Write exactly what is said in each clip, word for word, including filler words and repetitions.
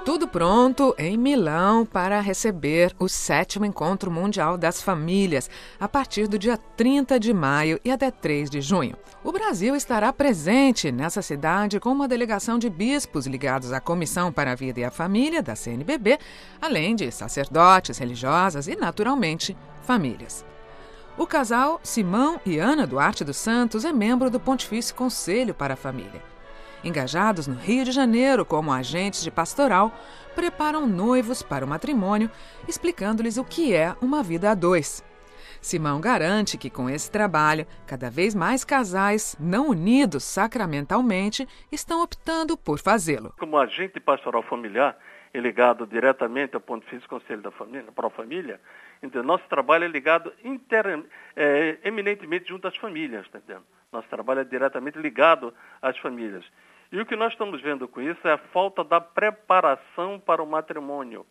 Tudo pronto em Milão para receber o sétimo Encontro Mundial das Famílias, a partir do dia trinta de maio e até três de junho. O Brasil estará presente nessa cidade com uma delegação de bispos ligados à Comissão para a Vida e a Família, da C N B B, além de sacerdotes, religiosas e, naturalmente, famílias. O casal Simão e Ana Duarte dos Santos é membro do Pontifício Conselho para a Família. Engajados no Rio de Janeiro como agentes de pastoral, preparam noivos para o matrimônio, explicando-lhes o que é uma vida a dois. Simão garante que, com esse trabalho, cada vez mais casais não unidos sacramentalmente estão optando por fazê-lo. Como agente pastoral familiar e ligado diretamente ao Pontifício Conselho da Família, para a família, então, nosso trabalho é ligado inter, é, eminentemente junto às famílias, tá entendendo? Nosso trabalho é diretamente ligado às famílias. E o que nós estamos vendo com isso é a falta da preparação para o matrimônio.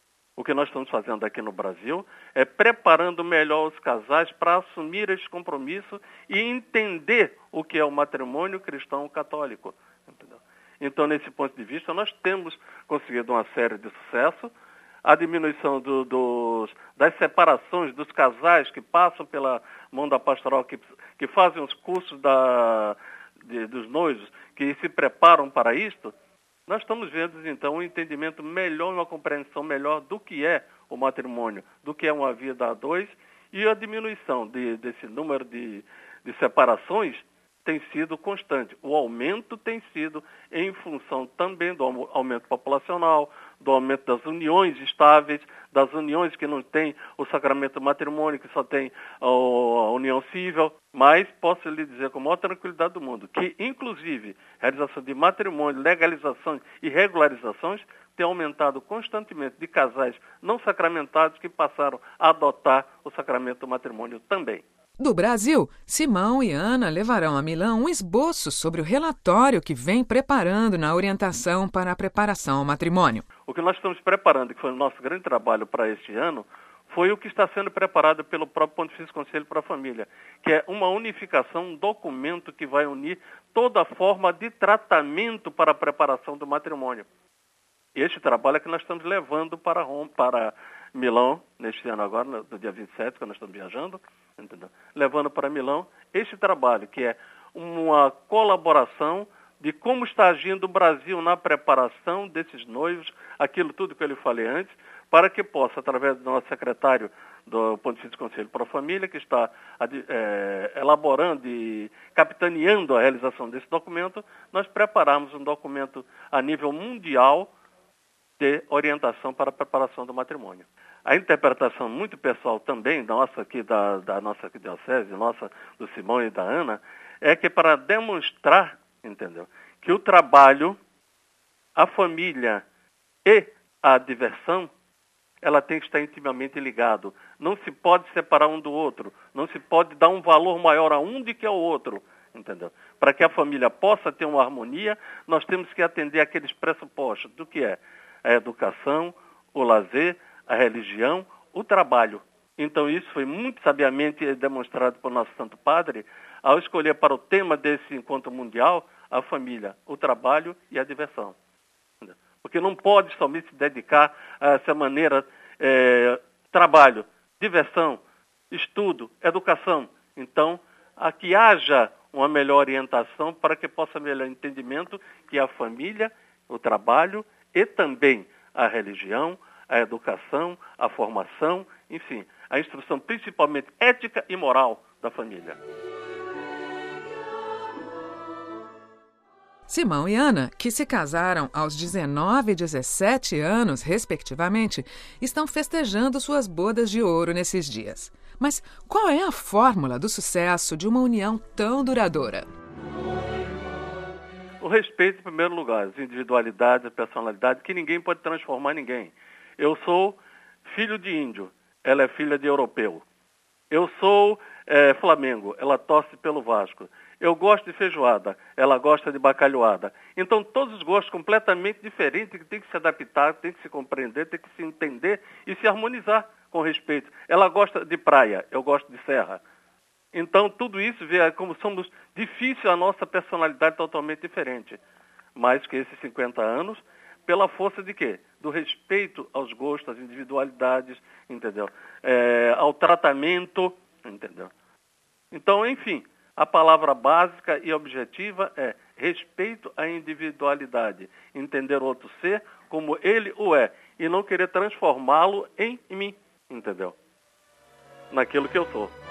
O que nós estamos fazendo aqui no Brasil é preparando melhor os casais para assumir esse compromisso e entender o que é o matrimônio cristão católico. Entendeu? Então, nesse ponto de vista, nós temos conseguido uma série de sucesso. A diminuição do, dos, das separações dos casais que passam pela mão da pastoral, que, que fazem os cursos da, de, dos noivos, que se preparam para isto, nós estamos vendo, então, um entendimento melhor, uma compreensão melhor do que é o matrimônio, do que é uma vida a dois, e a diminuição de, desse número de, de separações tem sido constante. O aumento tem sido em função também do aumento populacional, do aumento das uniões estáveis, das uniões que não têm o sacramento do matrimônio, que só tem a união civil. Mas posso lhe dizer com a maior tranquilidade do mundo que, inclusive, a realização de matrimônio, legalizações e regularizações tem aumentado constantemente de casais não sacramentados que passaram a adotar o sacramento do matrimônio também. Do Brasil, Simão e Ana levarão a Milão um esboço sobre o relatório que vem preparando na orientação para a preparação ao matrimônio. O que nós estamos preparando, que foi o nosso grande trabalho para este ano, foi o que está sendo preparado pelo próprio Pontifício Conselho para a Família, que é uma unificação, um documento que vai unir toda a forma de tratamento para a preparação do matrimônio. E este trabalho é que nós estamos levando para Roma, para Milão, neste ano agora, no dia vinte e sete, quando nós estamos viajando, entendeu? Levando para Milão este trabalho, que é uma colaboração de como está agindo o Brasil na preparação desses noivos, aquilo tudo que eu lhe falei antes, para que possa, através do nosso secretário do Pontifício Conselho para a Família, que está é, elaborando e capitaneando a realização desse documento, nós prepararmos um documento a nível mundial de orientação para a preparação do matrimônio. A interpretação muito pessoal também, nossa aqui, da, da nossa diocese, nossa do Simão e da Ana, é que para demonstrar, entendeu, que o trabalho, a família e a diversão, ela tem que estar intimamente ligado. Não se pode separar um do outro, não se pode dar um valor maior a um do que ao outro, entendeu? Para que a família possa ter uma harmonia, nós temos que atender aqueles pressupostos do que é a educação, o lazer, a religião, o trabalho. Então isso foi muito sabiamente demonstrado por nosso Santo Padre ao escolher para o tema desse encontro mundial a família, o trabalho e a diversão. Porque não pode somente se dedicar a essa maneira, é, trabalho, diversão, estudo, educação. Então, a que haja uma melhor orientação para que possa melhor entendimento que a família, o trabalho e também a religião, a educação, a formação, enfim, a instrução principalmente ética e moral da família. Simão e Ana, que se casaram aos dezenove e dezessete anos, respectivamente, estão festejando suas bodas de ouro nesses dias. Mas qual é a fórmula do sucesso de uma união tão duradoura? O respeito, em primeiro lugar, as individualidades, a personalidade, que ninguém pode transformar ninguém. Eu sou filho de índio, ela é filha de europeu. Eu sou é, Flamengo, ela torce pelo Vasco. Eu gosto de feijoada, ela gosta de bacalhoada. Então, todos os gostos completamente diferentes, que tem que se adaptar, tem que se compreender, tem que se entender e se harmonizar com respeito. Ela gosta de praia, eu gosto de serra. Então, tudo isso vê como somos difícil a nossa personalidade totalmente diferente. Mas que esses cinquenta anos pela força de quê? Do respeito aos gostos, às individualidades, entendeu? É, ao tratamento, entendeu? Então, enfim, a palavra básica e objetiva é respeito à individualidade, entender o outro ser como ele o é, e não querer transformá-lo em mim, entendeu? Naquilo que eu sou.